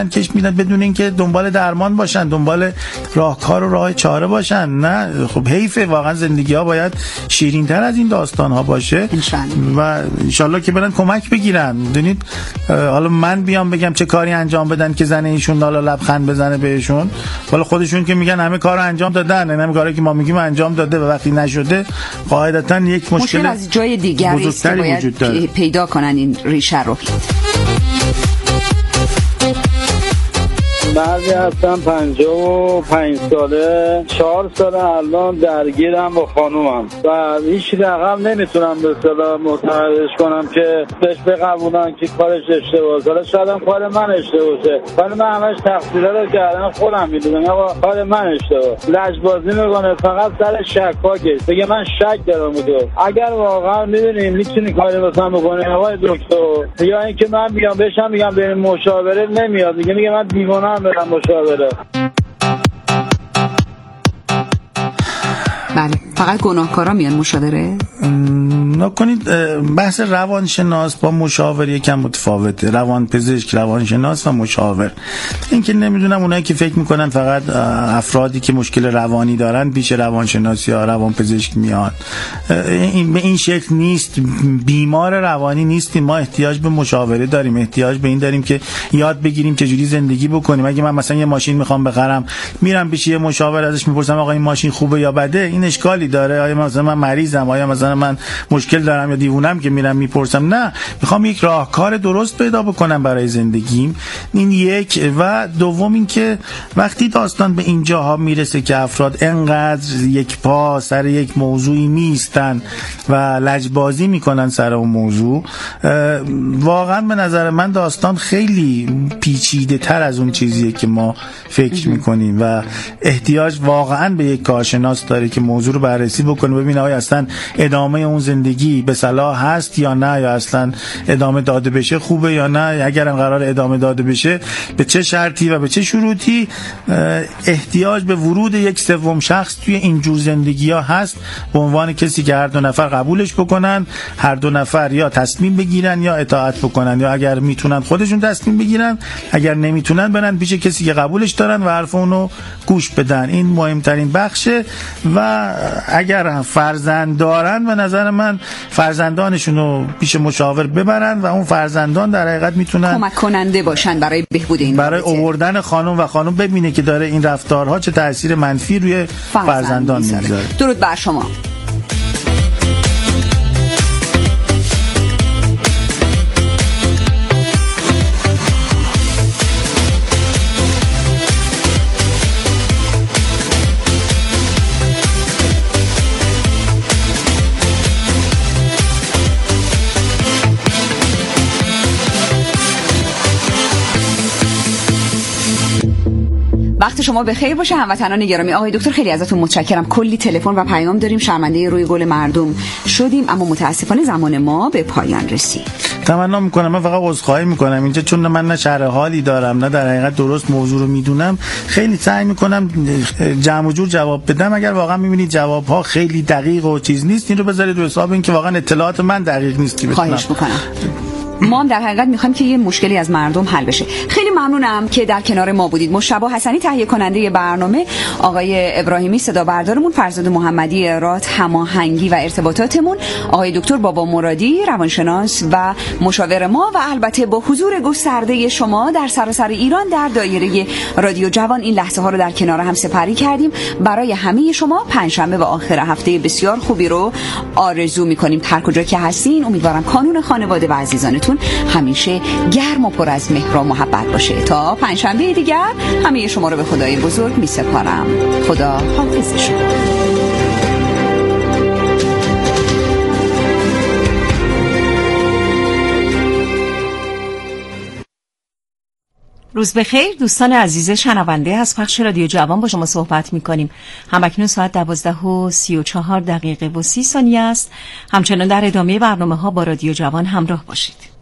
کش میدن بدون اینکه دنبال درمان باشن، دنبال راهکار و راه چاره باشن. نه خب حیفه واقعا. زندگی ها باید شیرین تر از این داستان ها باشه و انشالله که برن کمک بگیرن. دونید حالا من بیام بگم چه کاری انجام بدن که زن ایشون لالا لبخند بزنه بهشون، ولی خودشون که میگن همه کارو انجام دادن، همه کاری که ما میگیم انجام داده و وقتی نشده قاعدتا یک مشکل از جای دیگری است که باید پیدا کنن این ریشه رو. بعضی هستم 55 ساله، 4 ساله الان درگیرم با خانومم و هیچ رقم نمیتونم به اصطلاح متحدش کنم که بهش بقبولن که کارش اشتباهه. حالا شاید هم کار من اشتباهه، ولی من همش تقصیرها رو کردم خودم میدونم. آقا کار من اشتباهه. لجبازی میکنه فقط سر شکاکه، بگه من شک دارم تو. اگر واقعا میدونی میتونی کاری واسم بکنی آقای دکتر، یا اینکه من بیام بهشم میگم بریم مشاوره، نمیاد، میگه من دیوانه‌ام برم مشاوره. بله فقط گناهکارا میان مشاوره؟ نکنید بحث روانشناس با مشاور یکم متفاوته. روانپزشک، روانشناس و مشاور. این که نمیدونم اونایی که فکر میکنن فقط افرادی که مشکل روانی دارن پیش روانشناس یا روانپزشک میاد، به این شکل نیست. بیمار روانی نیستیم ما، احتیاج به مشاوره داریم، احتیاج به این داریم که یاد بگیریم چجوری زندگی بکنیم. اگه من مثلا یه ماشین میخوام بخرم، میرم پیش یه مشاور ازش میپرسم آقا این ماشین خوبه یا بده، این اشکالی داره، آیا مثلا من مریضم، آیا مثلا من مشکل دارم یا دیوونم که میرم میپرسم. نه، میخوام یک راهکار درست پیدا بکنم برای زندگیم. این یک. و دوم این که وقتی داستان به این جاها میرسه که افراد انقدر یک پا سر یک موضوعی میستن و لجبازی میکنن سر اون موضوع، واقعا به نظر من داستان خیلی پیچیده تر از اون چیزیه که ما فکر میکنیم و احتیاج واقعا به یک کارشناس داره که موضوع رو بررسی بکنه، ببینه آیا اصلا ادامه اون زندگی به صلاح هست یا نه، یا اصلا ادامه داده بشه خوبه یا نه. اگر هم قرار ادامه داده بشه به چه شرطی و به چه شروطی. احتیاج به ورود یک سوم شخص توی این جور زندگی ها هست، به عنوان کسی که هر دو نفر قبولش بکنن، هر دو نفر یا تصمیم بگیرن یا اطاعت بکنن، یا اگر میتونن خودشون تصمیم بگیرن، اگر نمیتونن برن پیش کسی که قبولش دارن و حرف اونو گوش بدن. این مهمترین بخشه. و اگر فرزند دارن به نظر من فرزندانشون رو پیش مشاور ببرن و اون فرزندان در حقیقت میتونن کمک کننده باشن برای بهبود این برای آوردن خانم و خانم ببینه که داره این رفتارها چه تأثیر منفی روی فرزندان میذاره. درود بر شما. وقت شما بخیر باشه هموطنان گرامی. آقای دکتر خیلی ازتون متشکرم. کلی تلفن و پیام داریم، شرمنده روی گل مردم شدیم، اما متاسفانه زمان ما به پایان رسید. تمنا میکنم، من فقط عذرخواهی میکنم اینجا، چون من نه شرح حالی دارم نه در حقیقت درست موضوع رو میدونم، خیلی سعی میکنم جمع و جور جواب بدم. اگر واقعا میبینید جواب ها خیلی دقیق و چیز نیست، این رو بذارید رو حساب این که واقعا اطلاعات من دقیق نیست که بتونم. خواهش میکنم. ما هم در حقیقت میخوایم که یه مشکلی از مردم حل بشه. خیلی ممنونم که در کنار ما بودید. مشتبه حسنی تهیه کننده برنامه، آقای ابراهیمی صدا بردارمون، فرزاد محمدی ارات هماهنگی و ارتباطاتمون، آقای دکتر بابا مرادی روانشناس و مشاور ما، و البته با حضور گسترده شما در سراسر ایران در دایره رادیو جوان این لحظه ها رو در کنار هم سپری کردیم. برای همه شما پنجشنبه و آخر هفته بسیار خوبی رو آرزو میکنیم. هر کجا که هستین امیدوارم کانون خانواده و عزیزانتون همیشه گرم و پر از مهر و محبت باشه. تا پنجشنبه دیگر همه شما رو به خدای بزرگ می سپارم. خدا حافظ شما. روز بخیر دوستان عزیز شنونده، از پخش رادیو جوان با شما صحبت می‌کنیم. همکنون ساعت 12:34 است. همچنان در ادامه برنامه‌ها با رادیو جوان همراه باشید.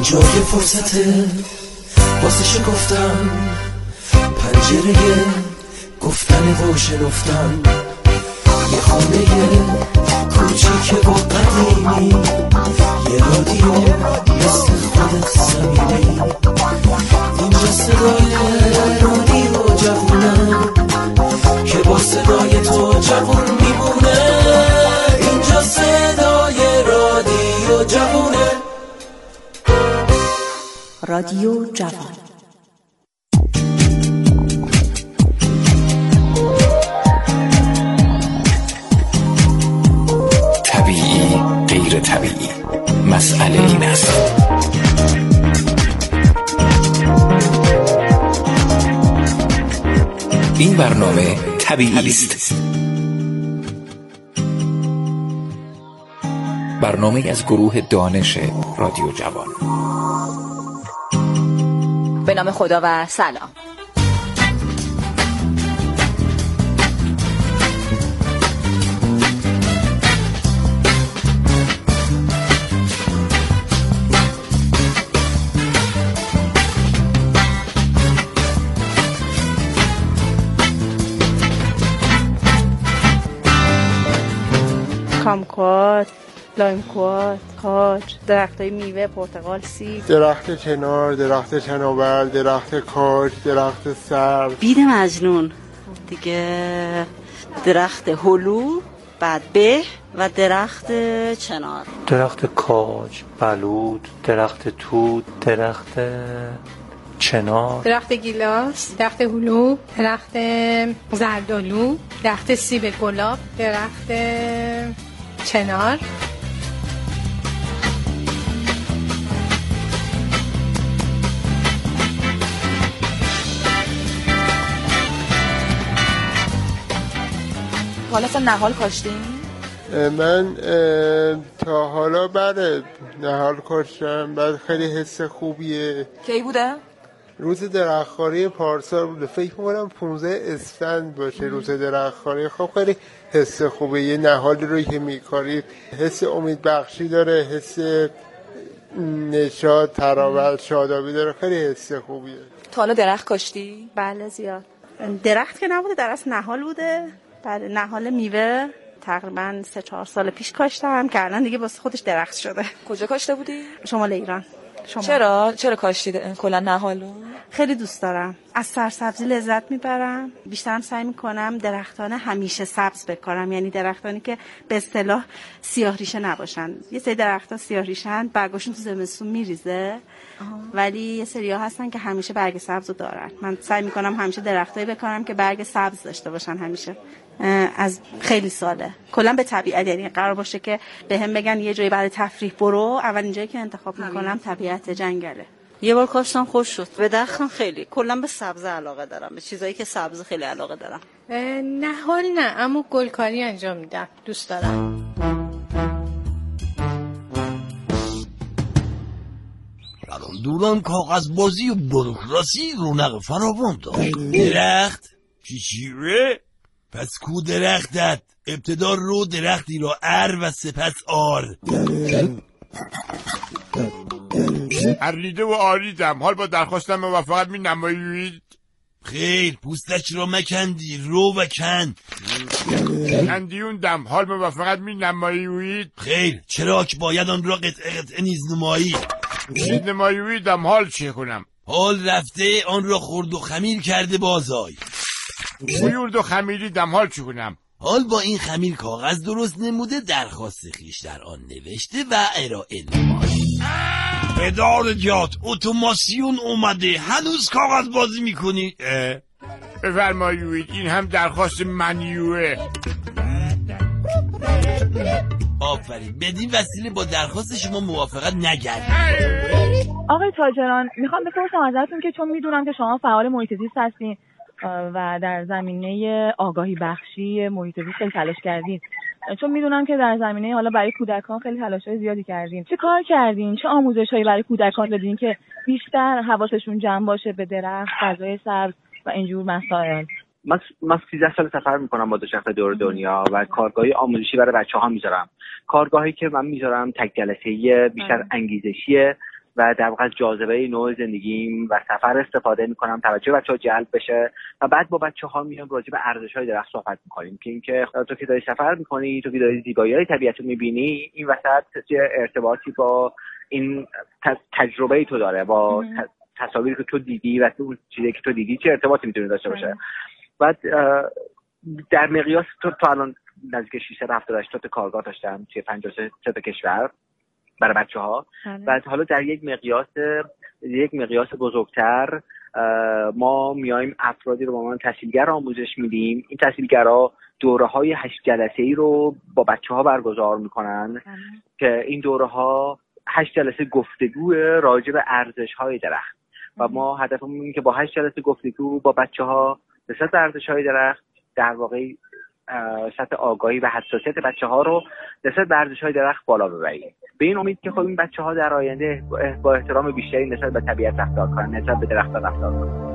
اینجا یه فرصته واسه شکفتن پنجره گفتن و شنفتن، یه خونه کوچیک و قدیمی، یه رادیو مثل خودت صمیمی. اینجا صدای رادیو جوونه که با صدای تو جوون میمونه. اینجا صدای رادیو جوونه. رادیو جوان. طبیعی غیر طبیعی، مسئله این است. این برنامه طبیعی است. برنامه از گروه دانش رادیو جوان. به نام خدا و سلام. کامکوات، لایم-کوات، کاج، درختای میوه، پرتقال، سیب، درخت چنار، درخت چنوبر، درخت کاج، درخت سرو، بید مجنون دیگه، درخت هلو، بعد به و درخت چنار، درخت کاج، بلود، درخت توت، درخت چنار، درخت گیلاس، درخت هلو، درخت زردالو، درخت سیب گلاب، درخت چنار. حالا اصلا نهال کاشتین؟ من تا حالا بله نهال کاشتم. بعد خیلی حس خوبیه. کی بوده؟ روز درختخواری پارسال بوده، فکر می‌کنم 15 اسفند باشه روز درختخواری. خب خیلی حس خوبه، یه نهالی روی که می‌کاری حس امید بخشی داره، حس نشاط، تراوت، شادابی داره، خیلی حس خوبیه. تا حالا درخت کاشتی؟ بله زیاد. درخت که نبوده، درست نهال بوده. بله نهال میوه تقریبا 3-4 سال پیش کاشتم که الان دیگه واسه خودش درخت شده. کجا کاشته بودی؟ شمال ایران. چرا کاشتی کلا نهالو؟ خیلی دوست دارم، از سرسبزی لذت میبرم. بیشترم سعی میکنم درختان همیشه سبز بکارم، یعنی درختانی که به اصطلاح سیاه ریشه نباشن. یه سری درخت‌ها سیاه ریشن، برگاشون تو زمستون میریزه، ولی یه سری‌ها هستن که همیشه برگ سبزو دارن. من سعی میکنم همیشه درختایی بکارم که برگ سبز داشته باشن همیشه. از خیلی ساله کلا به طبیعت، یعنی قرار باشه که بهم بگن یه جایی برای تفریح برو، اولین جایی که انتخاب میکنم طبیعت، جنگله. یه بار کاشتم خوش شد. به درختم خیلی کلا به سبز علاقه دارم، به چیزایی که سبز خیلی علاقه دارم. نهال نه، اما گلکاری انجام میدم، دوست دارم. دوران کاغذ بازی و بروکراسی رونق فراوان داشت. درخت چیچیره؟ پس کو درختت؟ ابتدا رو درختی را و سپس آر. اریده و آریدم، حال با درخواستم موافقت می نمایید؟ خیر، پوستش را مکندی، رو و کند. کندیوندم، حال موافقت می نمایید؟ خیر، چراک باید آن را قطعه نیز نمایی. نماییدم، حال چه کنم؟ حال رفته آن را خورد و خمیر کرده بازای. خورد و خمیری دم، حال چه کنم؟ حال با این خمیر کاغذ درست نموده، درخواست خویش در آن نوشته و ارائه نمایی. اداره جات اتوماسیون اومده، هنوز کاغذ بازی میکنی؟ بفرمایید، این هم درخواست منیوه. آفرین، بدین وسیله با درخواست شما موافقت نگرد. آقای تاجران، میخوام بپرسم ازتون که چون میدونم که شما فعال محیط زیست هستین و در زمینه آگاهی بخشی محیط زیست خیلی تلاش کردین، چون میدونم که در زمینه حالا برای کودکان خیلی تلاش‌های زیادی کردین، چه کار کردین؟ چه آموزش‌هایی برای کودکان دادین که بیشتر حواسشون جمع باشه به درخت، فضای سبز و اینجور مسائل؟ من 13 سال سفر میکنم با دوچرخه دور دنیا و کارگاهی آموزشی برای بچه‌ها میذارم. کارگاهی که من میذارم تک جلسه‌ای، بیشتر انگیزشیه و در واقع جاذبه نوع زندگیم و سفر استفاده میکنم توجه بچه‌ها جلب بشه و بعد با بچه‌ها میام راجع به ارزش‌های درخت صحبت میکنیم که اینکه تو که داری سفر میکنی، تو که داری زیبایی‌های طبیعت رو میبینی، این وسط چه ارتباطی با این تجربه تو داره، با تصاویری که تو دیدی و اون چیزی که تو دیدی چه ارتباطی میتونه داشته باشه. بعد در مقیاس تو الان نزدیک 678 تا کارگاه داشتم توی 53 تا کشور برای بچه‌ها. بعد حالا در یک مقیاس بزرگتر ما میایم افرادی رو با من تحصیلگر آموزش میدیم. این تحصیلگرها دوره‌های 8 جلسه‌ای رو با بچه‌ها برگزار میکنن که این دوره‌ها 8 جلسه گفتگو راجع به ارزش‌های درخت و ما هدفمون اینه که با 8 جلسه گفتگو با بچه‌ها نسبت به ارزش‌های درخت در واقع سطح آگاهی و حساسیت بچه‌ها رو نسبت به ارزش‌های درخت بالا ببریم. به این امید که خب این بچه‌ها در آینده با احترام بیشتری نسبت به طبیعت رفتار کنن، نسبت به درخت‌ها رفتار کنن.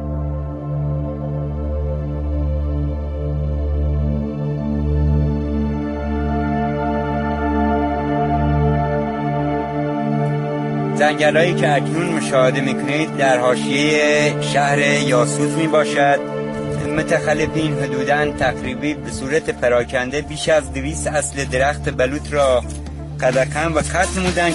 جنگل‌هایی که اکنون مشاهده می‌کنید در حاشیه شهر یاسوج میباشد. متخلفین حدوداً تقریبی به صورت پراکنده بیش از 200 اصل درخت بلوط را قدغن و قطع نمودند.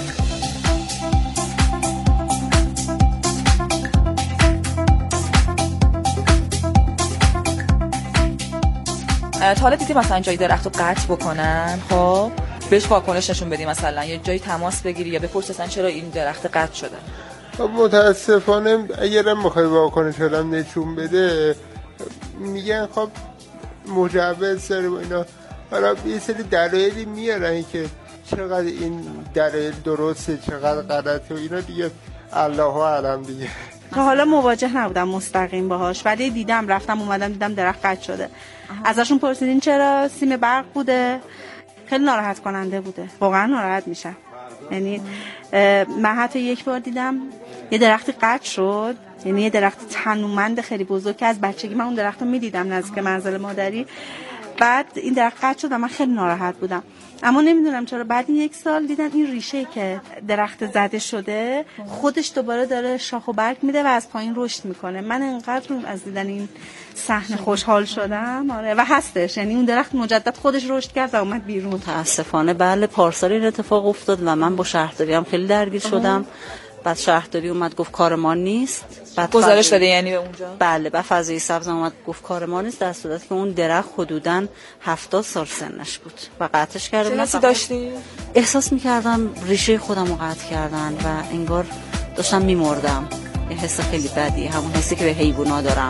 تا حالا دیدی مثلا جایی درخت رو قطع بکنن، خب بهش واکنش نشون بدی، مثلا یه جایی تماس بگیری یا بپرسی مثلا چرا این درخت قطع شده؟ خب متاسفانه اگرم بخوای واکنش آدم نشون بده میگن خب مجوز داره و اینا. حالا یه سری دلایلی میارن که چقدر این دلایل درسته چقدر غلطه و اینا دیگه الله اعلم دیگه. تا حالا مواجه نبودم مستقیم باهاش، ولی دیدم، رفتم اومدم دیدم درخت قطع شده. ازشون پرسیدین چرا؟ سیم برق بوده. خیلی ناراحت کننده بوده، واقعا ناراحت میشم. یعنی من حتی یک بار دیدم یه درختی قطع شد، یعنی یه درخت تنومند خیلی بزرگ که از بچگی من اون درخت رو میدیدم نزدیک منزل مادری. بعد این درخت قطع شد و من خیلی ناراحت بودم، اما نمیدونم چرا بعد یک سال دیدم این ریشه که درخت زده شده خودش دوباره داره شاخ و برگ میده و از پایین رشد میکنه. من انقدر از دیدن این صحنه خوشحال شدم. آره و هستش، یعنی اون درخت مجدد خودش رشد کرد و اومد بیرون. متاسفانه بله پارسال این اتفاق افتاد و من با شهرداری هم خیلی درگیر شدم. بعد شهرداری اومد گفت کار ما نیست. بعد گزارش داده یعنی به اونجا؟ بله، بعد فضای سبز اومد گفت کار ما نیست، در صورتی که اون درخت حدوداً 70 سال سنش بود و قطعش کرده. چه حسی داشتی؟ احساس می‌کردم ریشه خودم رو قطع کردن و انگار داشتم می‌مردم. یه حس خیلی بدی، همون حسی که به حیونا دارم.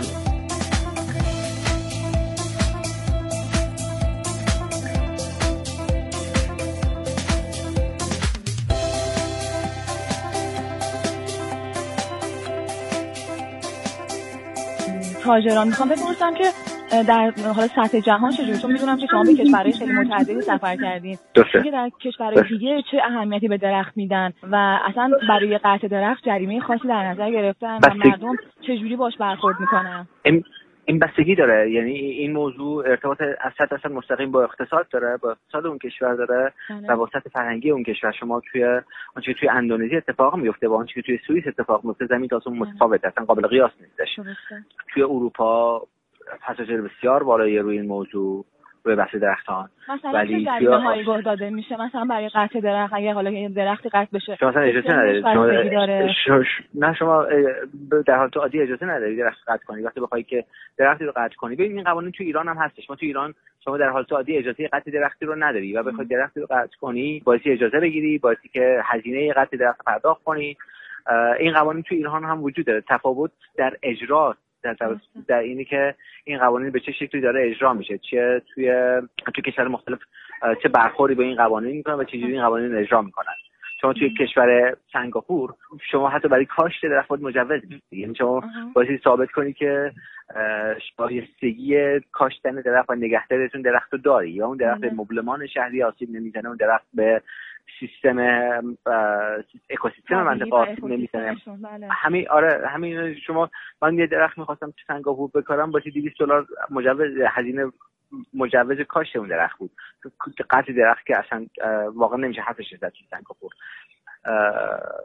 تاجران میخوام بپرسم که در حال سطح جهان چجوری؟ چون میدونم که شما به کشورهای خیلی متعددی سفر کردین، که در کشورهای دیگه چه اهمیتی به درخت میدن و اصلا برای قطع درخت جریمه خاصی در نظر گرفتن و مردم چجوری باش برخورد میکنن؟ این بستگی داره، یعنی این موضوع ارتباط از 100% مستقیم با اقتصاد داره، با اقتصاد اون کشور داره و با سطح فرهنگی اون کشور. شما آنچه توی اندونزی اتفاق میفته با آنچه توی سوئیس اتفاق میفته زمین تا اون متفاوته، اصلا قابل قیاس نیستش. توی اروپا پساژر بسیار بالایی روی این موضوع، روی بحث درختان. ولی چه جریمه‌هایی گذار داده میشه مثلا برای قطع درخت؟ اگه حالا یه درختی قطع بشه شما اجازه ندارید، شما در حالت عادی اجازه ندارید درخت قطع کنی. وقتی بخوای که درختی رو قطع کنی، ببین این قوانین تو ایران هم هستش. ما تو ایران شما در حالت عادی اجازه قطع درختی رو نداری و بخوای درختی رو قطع کنی باید اجازه بگیری، باید که هزینه قطع درخت پرداخت کنی. این قوانین تو ایران هم وجود داره. تفاوت در اجرا در اینی که این قوانین به چه شکلی داره اجرا میشه، چه توی کشور مختلف چه برخوردی با این قوانین میکنن و چه جوری این قوانین اجرا میکنن. شما توی کشور سنگاپور شما حتی برای کاشت درخت مجوز میدید، یعنی شما باید ثابت کنی که شایستگی کاشتن درخت و نگهداریتون درخت رو داری، یا اون درخت به مبلمان شهری آسیب نمیزنه، اون درخت به سیستم اکوسیستم منطقه آسیب نمیزنه. همین شما من یه درخت میخواستم تو سنگاپور بکارم با $200 هزینه مجوز کاشت اون درخت بود. قطع درخت که اصلا واقعا نمیشه حرفش زد تو سنگاپور.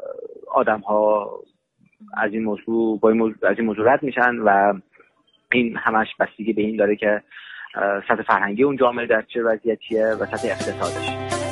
آدم‌ها از این موضوع رد میشن و این همش بستگی به این داره که سطح فرهنگی اون جامعه در چه وضعیتیه و سطح اقتصادش.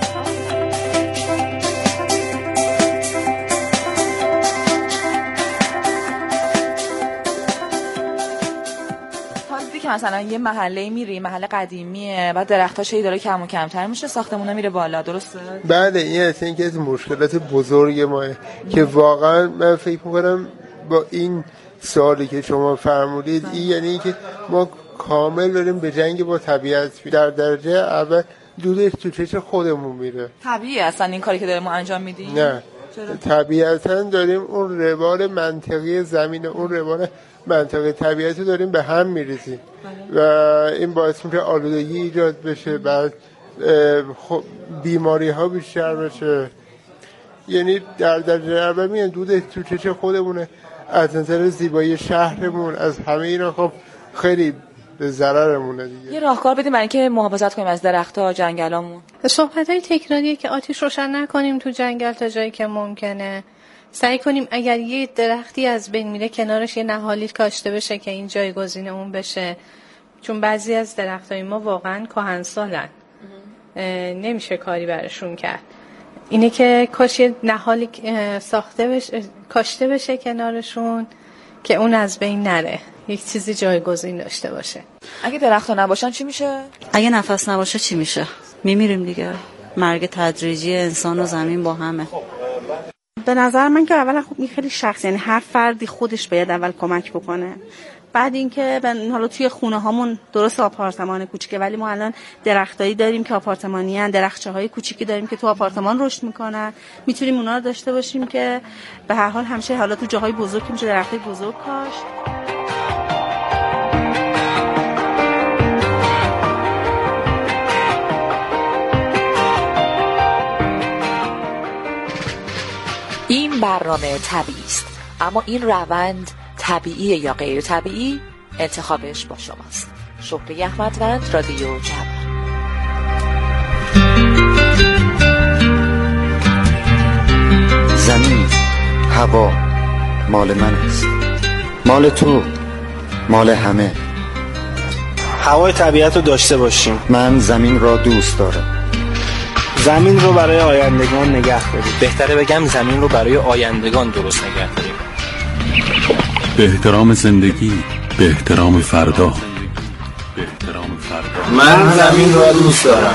که مثلا یه محله میری، محله قدیمیه، بعد درختاش هی داره کم و کمتر میشه، ساختمونا میره بالا، درسته؟ بله، این اصلا یکی از مشکلات بزرگ ماه که واقعا من فکر میکنم با این سوالی که شما فرمودید این یعنی که ما کامل داریم به جنگ با طبیعت. در درجه اول دودش تو چشم خودمون میره. طبیعیه اصلا این کاری که داریم ما انجام میدیم؟ نه، طبیعتا داریم اون روال منطقی زمین، اون روال منطقه طبیعت رو داریم به هم میریزیم و این باعث میشه آلودگی ایجاد بشه، بعد بیماری ها بیشتر بشه. یعنی در درجه اول میگن دود تو چشم خودمونه، از نظر زیبایی شهرمون، از همه اینا خب خیلی به ضررمونه دیگه. یه راهکار بدیم برای اینکه محافظت کنیم از درخت‌ها، جنگلامون. صحبت‌های تکراریه که آتش روشن نکنیم تو جنگل تا جایی که ممکنه. سعی کنیم اگر یه درختی از بین میره کنارش یه نهالی کاشته بشه که این جایگزین اون بشه، چون بعضی از درختای ما واقعا کهنسالن، نمیشه کاری برشون کرد. اینه که کاش یه نهالی کاشته بشه کنارشون که اون از بین نره، یک چیزی جایگزین داشته باشه. اگه درخت‌ها نباشن چی میشه؟ اگه نفس نباشه چی میشه؟ میمیریم دیگه. مرگ تدریجی انسان و زمین با همه. به نظر من که اولا خب این خیلی شخصی، یعنی هر فردی خودش باید اول کمک بکنه. بعد اینکه حالا توی خونه هامون درست آپارتمان کوچیکه ولی ما الان درختایی داریم که آپارتمانی ان، درختچه‌های کوچیکی داریم که تو آپارتمان رشد میکنن، میتونیم اونا رو داشته باشیم که به هر حال همیشه حالا تو جاهای بزرگ که میشه درختای بزرگ کاشت. این برنامه طبیعی است، اما این روند طبیعی یا غیر طبیعی انتخابش با شماست. شهره احمدوند، رادیو جوان. زمین، هوا مال من است، مال تو، مال همه. هوای طبیعت رو داشته باشیم. من زمین را دوست دارم. زمین رو برای آیندگان نگه داریم. بهتره بگم زمین رو برای آیندگان درست نگه داریم. به احترام زندگی، به احترام فردا. من زمین رو دوست دارم.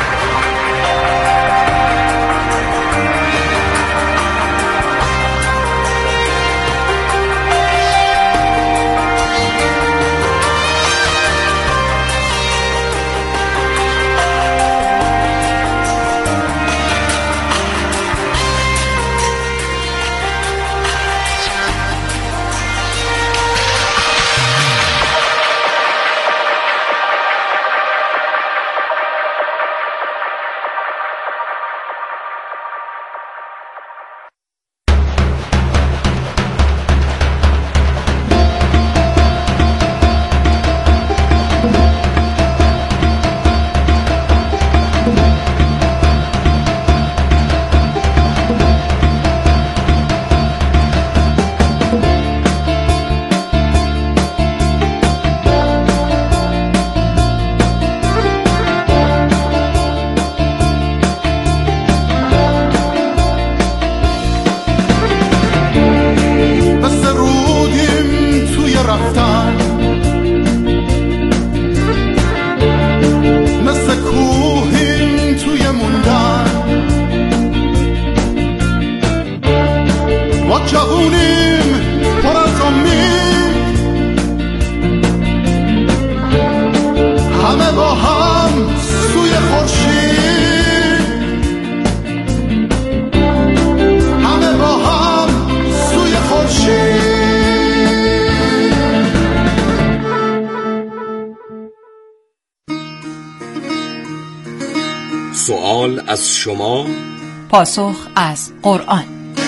سوال از شما، پاسخ از قرآن.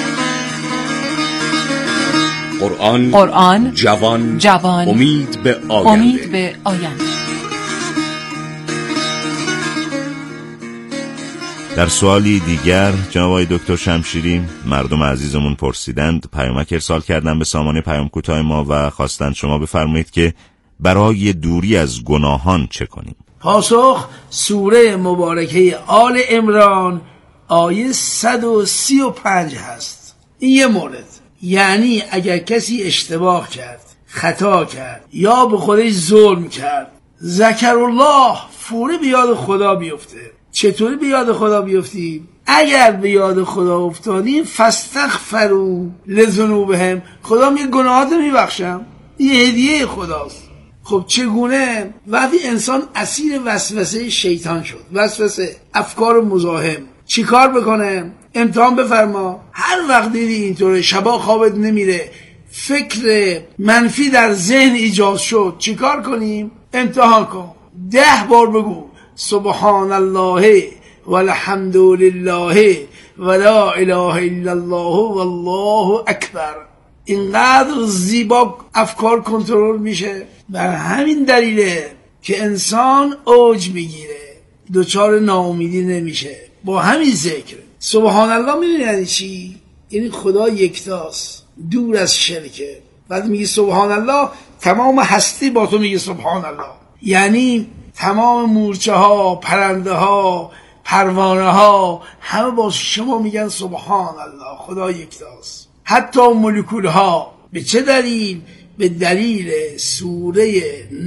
قرآن جوان امید به آینده. در سوالی دیگر جناب آقای دکتر شمشیری مردم عزیزمون پرسیدند، پیامک ارسال کردن به سامانه پیام کوتاه ما و خواستند شما بفرمایید که برای دوری از گناهان چه کنیم. پاسخ سوره مبارکه آل عمران آیه 135 هست. این یه مورد، یعنی اگر کسی اشتباه کرد، خطا کرد یا به خودش ظلم کرد، ذکر الله، فوری به یاد خدا بیفته. چطوری به یاد خدا بیفتیم؟ اگر به یاد خدا افتادیم فاستغفروا لذنوبهم، خدا میگه گناهات میبخشم، این هدیه خداست. خب چگونه؟ وقتی انسان اسیر وسوسه شیطان شد، وسوسه افکار مزاحم، چی کار بکنه؟ امتحان بفرما. هر وقت دیدی اینطوره، شبا خوابت نمیره، فکر منفی در ذهن ایجاد شد، چی کار کنیم؟ امتحان کن. 10 بار بگو سبحان الله والحمد لله ولا اله الا الله والله اکبر. اینقدر زیبا افکار کنترل میشه. بر همین دلیله که انسان اوج میگیره، دوچار ناامیدی نمیشه. با همین ذکر سبحان الله میدونی یعنی چی؟ یعنی خدا یکتاست، دور از شرکه. بعد میگی سبحان الله، تمام هستی با تو میگه سبحان الله. یعنی تمام مورچه ها، پرنده ها، پروانه ها همه با شما میگن سبحان الله، خدا یکتاست. حتی مولکول ها. به چه دلیل؟ به دلیل سوره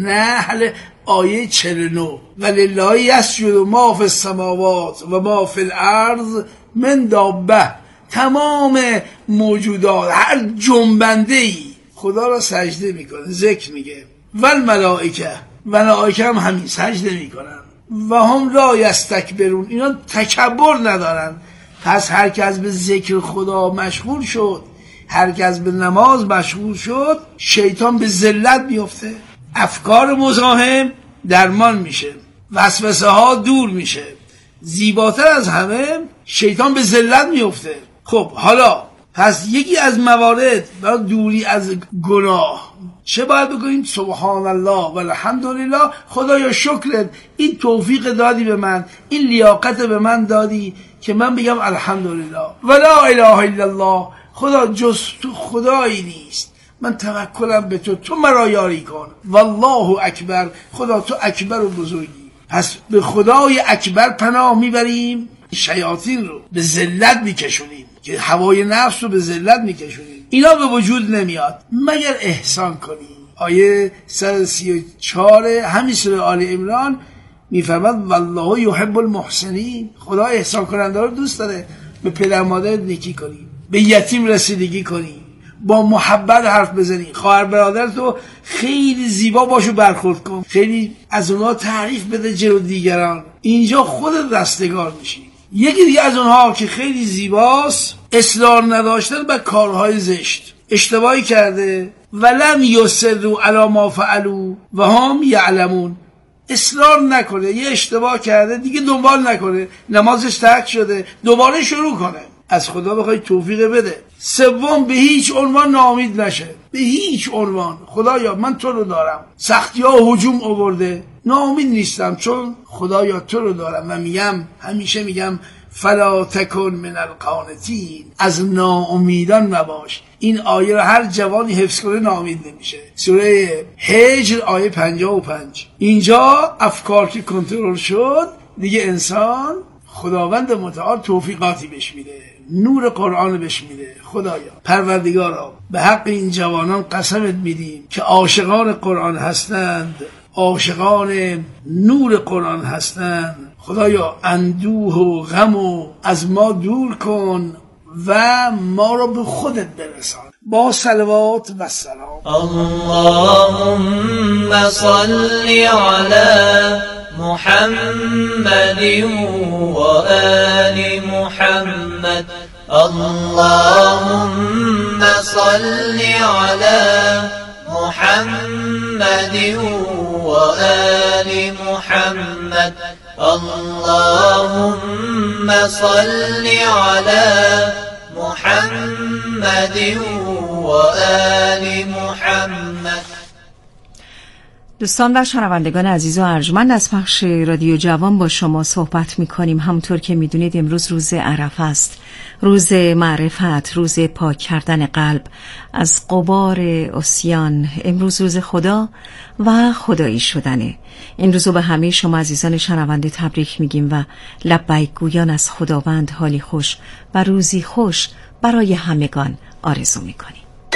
نحل آیه 49 ولله یسجد ما فی السماوات و ما فی الارض من دابه. تمام موجودات، هر جنبنده‌ای خدا را سجده میکنه، ذکر میگه. والملائکه، ملائکه هم همین سجده میکنن. و هم لا یستکبرون، اینا تکبر ندارن. پس هر کس به ذکر خدا مشغول شد، هر کس به نماز مشغول شد، شیطان به ذلت میفته، افکار مزاحم درمان میشه، وسوسه ها دور میشه. زیباتر از همه شیطان به ذلت میفته. خب حالا پس یکی از موارد برای دوری از گناه چه باید بکنیم؟ سبحان الله و الحمدلله. خدایا شکرت، این توفیق دادی به من، این لیاقت به من دادی که من بگم الحمدلله. و لا اله الا الله، خدا جز تو خدایی نیست، من توکلم به تو، تو مرا یاری کن. والله اکبر، خدا تو اکبر و بزرگی. پس به خدای اکبر پناه میبریم، شیاطین رو به ذلت میکشونیم، که هوای نفس رو به ذلت میکشونیم. اینا به وجود نمیاد مگر احسان کنیم. آیه 134 همین سوره آل عمران میفرماد والله یحب المحسنین، خدا احسان کننده رو دوست داره. به پدر مادر نیکی کنی، به یتیم رسیدگی کنی، با محبت حرف بزنی، خواهر برادر تو خیلی زیبا باشو برخورد کن، خیلی از اونها تعریف بده جلو دیگران. اینجا خودت رستگار میشی. یکی دیگه از اونها که خیلی زیباست، اصرار نداشتن به کارهای زشت، اشتباهی کرده ولم یصروا علی ما فعلوا و هم یعلمون، اصرار نکنه، یه اشتباه کرده دیگه دنبال نکنه، نمازش ترک شده دوباره شروع کنه. از خدا بخوای توفیق بده. سوم، به هیچ عنوان ناامید نشه، به هیچ عنوان. خدایا من تو رو دارم، سختی ها هجوم آورده، ناامید نیستم چون خدایا تو رو دارم. و میگم، همیشه میگم فلا تکن من القانتین، از ناامیدان نباش. این آیه رو هر جوانی حفظ کنه ناامید نمیشه. سوره هجر آیه 55. اینجا افکار که کنترل شد دیگه انسان خداوند متعال توفیقاتی بهش میده، نور قرآن بهش میده. خدایا پروردگارا به حق این جوانان قسمت میدیم که عاشقان قرآن هستند، عاشقان نور قرآن هستند. خدایا اندوه و غم و از ما دور کن و ما رو به خودت برسان. با صلوات و سلام. اللهم صل علی محمد و آل محمد. اللهم صل علی محمد و آل محمد. اللهم صل علی محمد و آل محمد. دوستان و شنوندگان عزیز و ارجمند، از پخش رادیو جوان با شما صحبت می‌کنیم. همونطور که می‌دونید امروز روز عرفه است، روز معرفت، روز پاک کردن قلب از غبار عصیان. امروز روز خدا و خدایی شدنه. این روزو به همه شما عزیزان شنونده تبریک میگیم و لبیک گویان از خداوند حالی خوش و روزی خوش برای همگان آرزو می‌کنیم.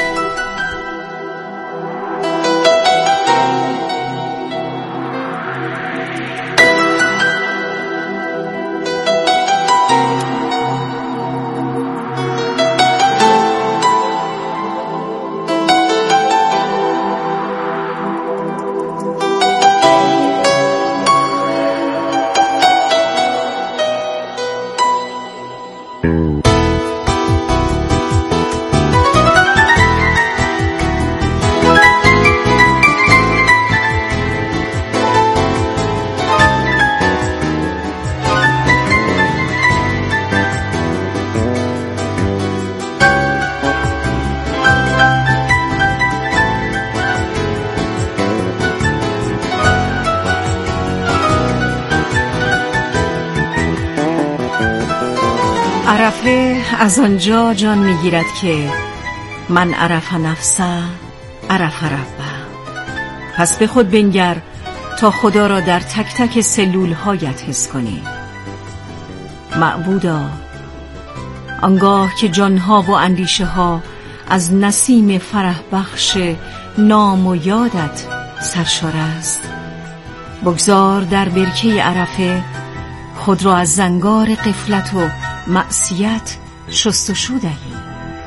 عرفه از آنجا جان میگیرد که من عرف نفسه عرف ربه. پس به خود بنگر تا خدا را در تک تک سلول هایت حس کنی. معبودا، آنگاه که جانها و اندیشه ها از نسیم فرح بخش نام و یادت سرشار است، بگذار در برکه عرفه خود را از زنگار غفلت و معصیت شستشو دهی.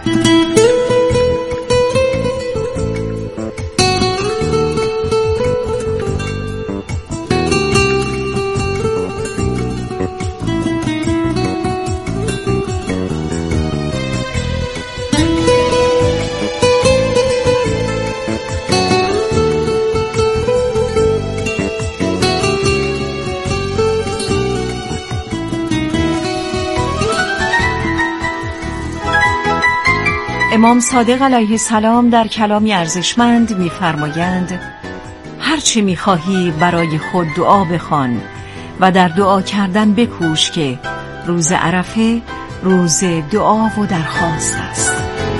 امام صادق علیه السلام در کلامی ارزشمند می‌فرمایند هرچه می‌خواهی برای خود دعا بخوان و در دعا کردن بکوش که روز عرفه روز دعا و درخواست است.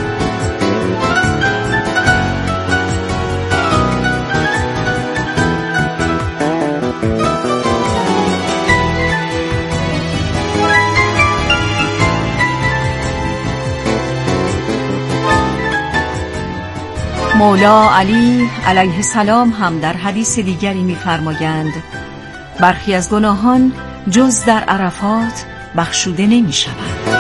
مولا علی علیه السلام هم در حدیث دیگری می‌فرمایند برخی از گناهان جز در عرفات بخشوده نمی‌شوند.